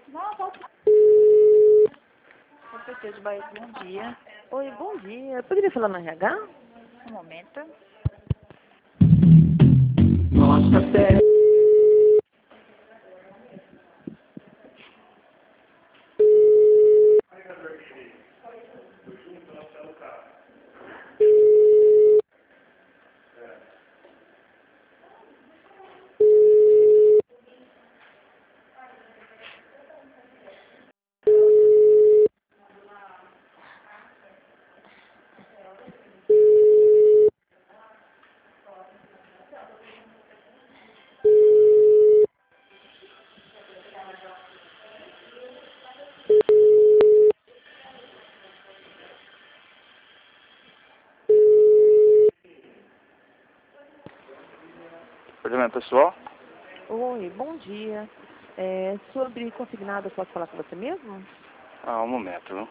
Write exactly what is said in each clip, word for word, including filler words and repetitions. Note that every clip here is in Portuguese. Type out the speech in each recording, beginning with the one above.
Não, pode. Prefeitura de Bahia, bom dia. Oi, bom dia. Poderia falar no R H? Um momento. Nossa terra. Departamento pessoal? Oi, bom dia. É, sobre consignado, eu posso falar com você mesmo? Ah, um momento, viu?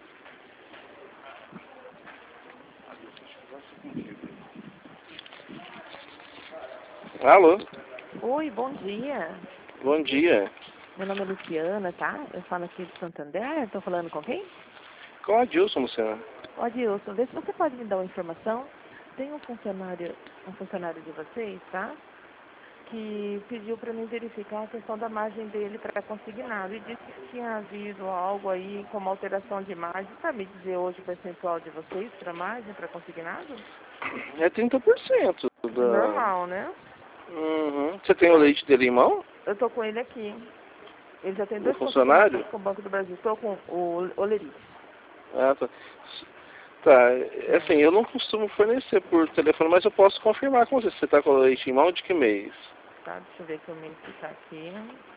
Alô? Oi, bom dia. Bom dia. Meu nome é Luciana, tá? Eu falo aqui de Santander. Estou falando com quem? Com a Dilson, Luciana. Ó, Adilson, vê se você pode me dar uma informação. Tem um funcionário, um funcionário de vocês, tá? Que pediu para mim verificar a questão da margem dele para consignado e disse que tinha havido algo aí como alteração de margem. Sabe me dizer hoje o percentual de vocês para margem, para consignado? É trinta por cento da... Normal, né? Uhum. Você tem o leite dele em mão? Eu tô com ele aqui. Ele já tem O dois funcionário? consignados com o Banco do Brasil. Estou com o Olerite. Ah, tá. Tá, é assim, eu não costumo fornecer por telefone, mas eu posso confirmar com você. Você tá com o leite em mão de que mês? Tá, deixa eu ver que o mês que tá aqui.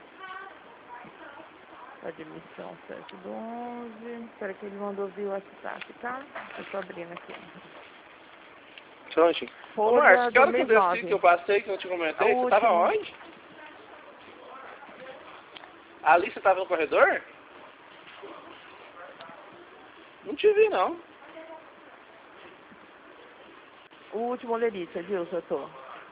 Admissão sete do onze. Espera que ele mandou vir o WhatsApp, tá? Eu tô abrindo aqui. Só um minutinho. Ô, Folha Márcio, que do hora que eu mês desci, nove. que eu passei, que eu te comentei? O Você tava último. onde? Ali você tava no corredor? Não te vi, não. O último Olerite, Adilson, eu tô.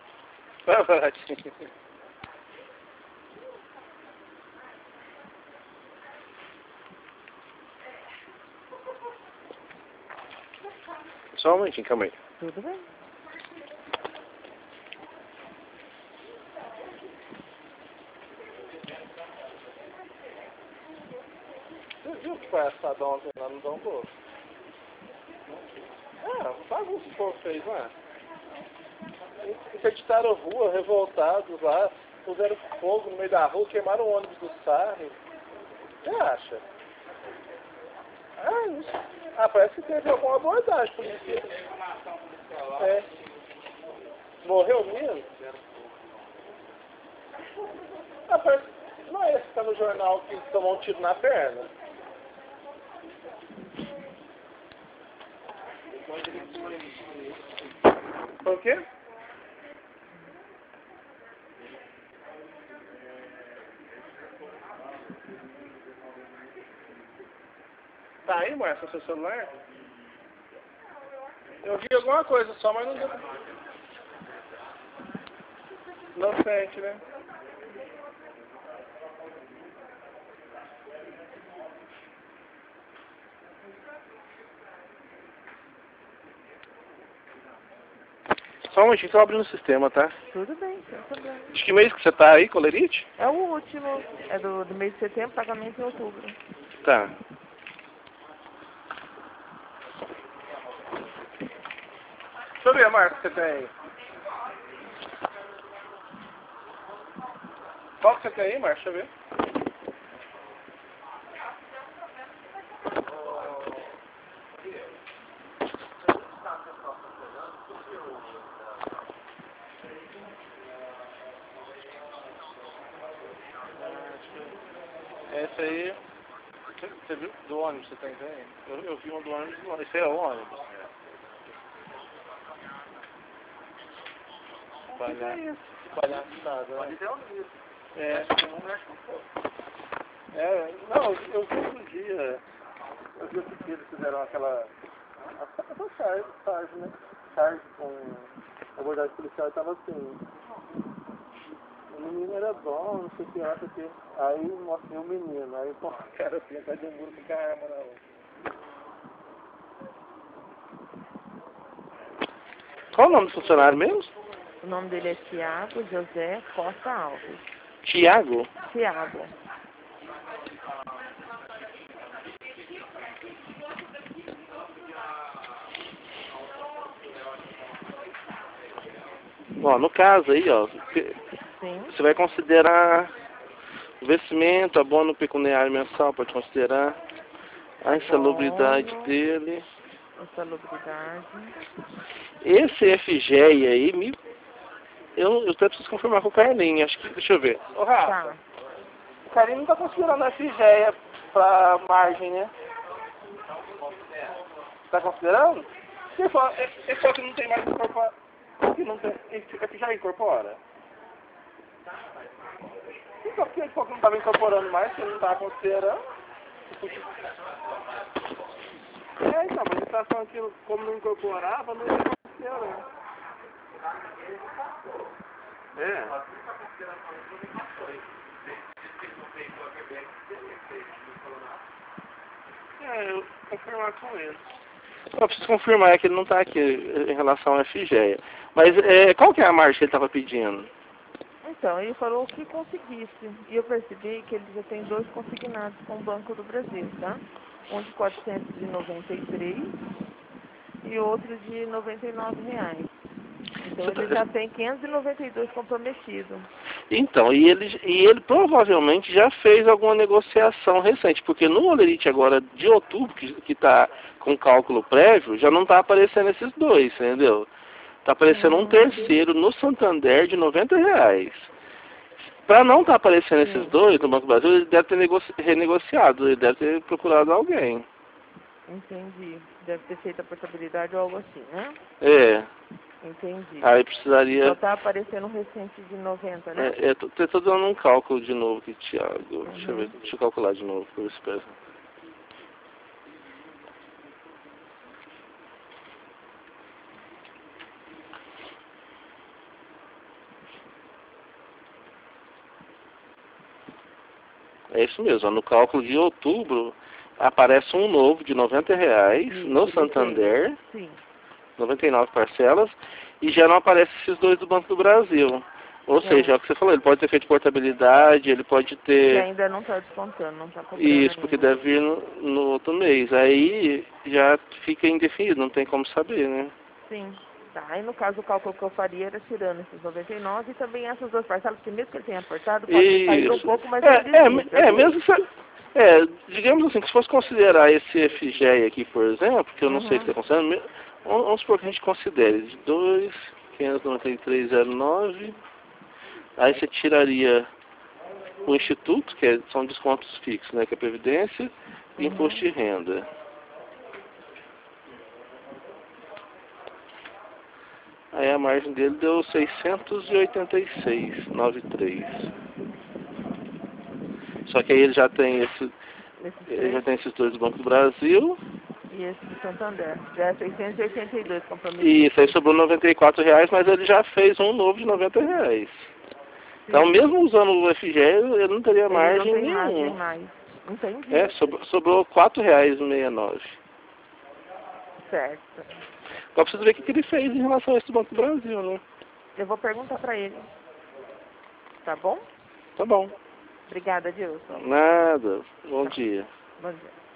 Só um momentinho, calma aí. Tudo bem? Você viu que foi assado ontem lá no Dom Bosco? É, bagunça que o povo fez, não é? Interditaram rua, revoltados lá, puseram fogo no meio da rua, queimaram o ônibus do Sarre. O que você acha? Ah, isso. Ah, parece que teve alguma abordagem policial. É. Morreu mesmo? Ah, parece... Não é esse que tá no jornal que tomou um tiro na perna? Foi o quê? Tá aí, Márcio, seu celular? Eu vi alguma coisa só, mas não deu. Inocente, né? Só um momentinho, tô abrindo o sistema, tá? Tudo bem, sem problema. De que mês que você tá aí, Colerite? É o último. É do, do mês de setembro, pagamento em outubro. Tá. Deixa eu ver a marca que você tem aí. Qual que você tem aí, Marcos? Deixa eu ver. Essa aí, você, você viu do ônibus você tem aí? Eu, eu vi uma do ônibus, do ônibus. Esse é o ônibus. Palha... Palhaçada, né? Pode ser um livro. É. É, não, eu vi outro dia, eu vi outro dia eles fizeram aquela, aquela charge, charge, né? Charge com abordagem policial e tava assim, menino era bom, não sei o que, não sei o que. Aí mostrei o menino, aí pô, o cara assim, atrás de um muro com a arma na mão. Qual o nome do funcionário mesmo? O nome dele é Tiago José Costa Alves. Tiago? Tiago. Ó, no caso aí, ó, Sim. você vai considerar o vencimento, abono pecuniário mensal, pode considerar a insalubridade Abono. dele. Insalubridade. Esse F G E aí, me, eu, eu até preciso confirmar com o Carlinhos, acho que, deixa eu ver. Ô, Rafa, Tá. o Carlinhos não tá considerando F G E pra margem, né? Tá considerando? Ele falou, ele falou que não tem mais incorporado. Que não tem, é que já incorpora? Então, porque ele falou que não estava incorporando mais, que ele não estava considerando. É, então, mas ele está falando que como não incorporava, não ia considerando. É. É, eu vou confirmar com ele. Eu preciso confirmar é que ele não está aqui em relação à F G E. Mas é, qual que é a margem que ele estava pedindo? Então, ele falou que conseguisse. E eu percebi que ele já tem dois consignados com o Banco do Brasil, tá? Um de quatrocentos e noventa e três e outro de noventa e nove reais. Então ele já tem quinhentos e noventa e dois comprometidos. Então, e ele, e ele provavelmente já fez alguma negociação recente, porque no Olerite agora de outubro, que está com cálculo prévio, já não está aparecendo esses dois, entendeu? Está aparecendo um Hum. terceiro no Santander de noventa reais. Para não estar tá aparecendo esses Sim. dois no Banco do Brasil, ele deve ter negoci renegociado, ele deve ter procurado alguém. Entendi. Deve ter feito a portabilidade ou algo assim, né? É. Entendi. Aí precisaria... Só tá aparecendo um recente de noventa, né? É, é, tô, tô dando um cálculo de novo aqui, Thiago. Uhum. Deixa eu ver, deixa eu calcular de novo, por isso. É isso mesmo, no cálculo de outubro aparece um novo de noventa reais Isso, no ele Santander, tem. Sim. noventa e nove parcelas, e já não aparece esses dois do Banco do Brasil. Ou Não. seja, é o que você falou, ele pode ter feito portabilidade, ele pode Que ter... ainda não tá descontando, não tá cobrando Isso, ainda. porque deve vir no, no outro mês. Aí já fica indefinido, não tem como saber, né? Sim. Tá. Aí no caso o cálculo que eu faria era tirando esses noventa e nove e também essas duas parcelas, porque mesmo que ele tenha aportado, pode ter saído um Isso. pouco mais É, reduzida. é, é, mesmo se, é, digamos assim, que se fosse considerar esse F G E aqui, por exemplo, que eu não sei o que Uhum. está considerando, me- vamos vamos supor que a gente considere de dois, quinhentos e noventa e três vírgula zero nove, aí você tiraria o Instituto, que é- são descontos fixos, né, que é Previdência, e Uhum. Imposto de Renda. Aí a margem dele deu seiscentos e oitenta e seis vírgula noventa e três. Só que aí ele já tem esse, Esses ele já três tem esses dois do Banco do Brasil. e esse do Santander. Já é seiscentos e oitenta e dois comprometidos. Isso, aí sobrou noventa e quatro reais, mas ele já fez um novo de noventa reais. Então, Sim. mesmo usando o F G E, ele não teria Ele margem não tem margem nenhuma. mais. Entendi. É, sobrou, sobrou quatro reais e sessenta e nove. Certo. Agora preciso ver o que que ele fez em relação a esse Banco do Brasil, né? Eu vou perguntar pra ele. Tá bom? Tá bom. Obrigada, Dilson. Nada. Bom dia. Bom dia.